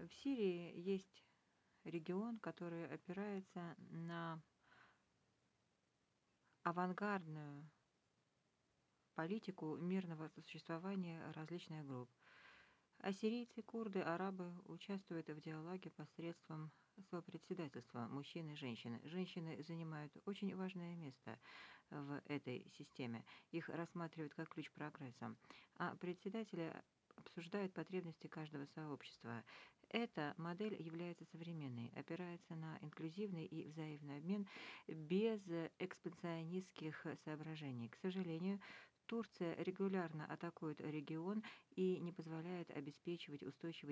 В Сирии есть регион, который опирается на авангардную политику мирного сосуществования различных групп. Ассирийцы, курды, арабы участвуют в диалоге посредством сопредседательства мужчин и женщин. Женщины занимают очень важное место в этой системе. Их рассматривают как ключ к прогресса. А председатели обсуждают потребности каждого сообщества. Эта модель является современной, опирается на инклюзивный и взаимный обмен без экспансионистских соображений. К сожалению, Турция регулярно атакует регион и не позволяет обеспечивать устойчивый